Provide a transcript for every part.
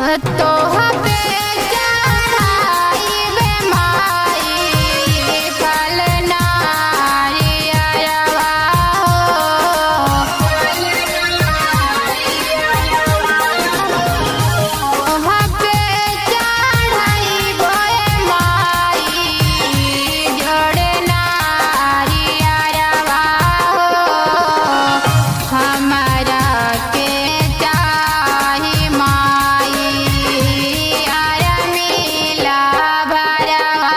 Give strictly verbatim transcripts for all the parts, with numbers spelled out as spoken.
तोहा पे चढ़ाई बे माई फल नारियरवा तोहा पे चढ़ाई बे माई जोड़े नारियरवा हमारा के चाही माई अरमिला भरवा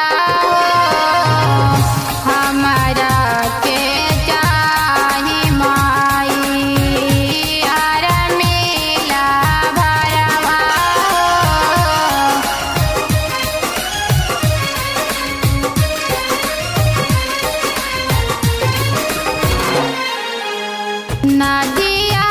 हमारा के चाही माई अरमिला भरवा नदिया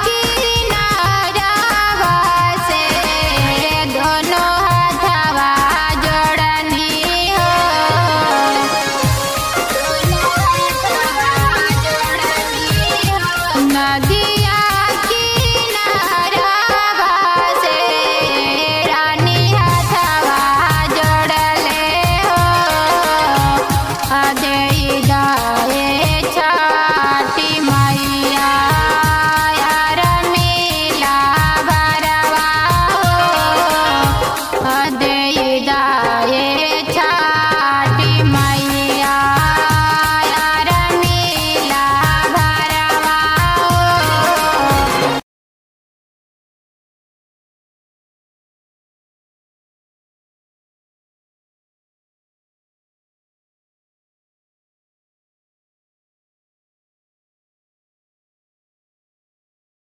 किनारवा से दोनों हथवा जोड़नी हो दोनों हथवा जोड़नी हो नदिया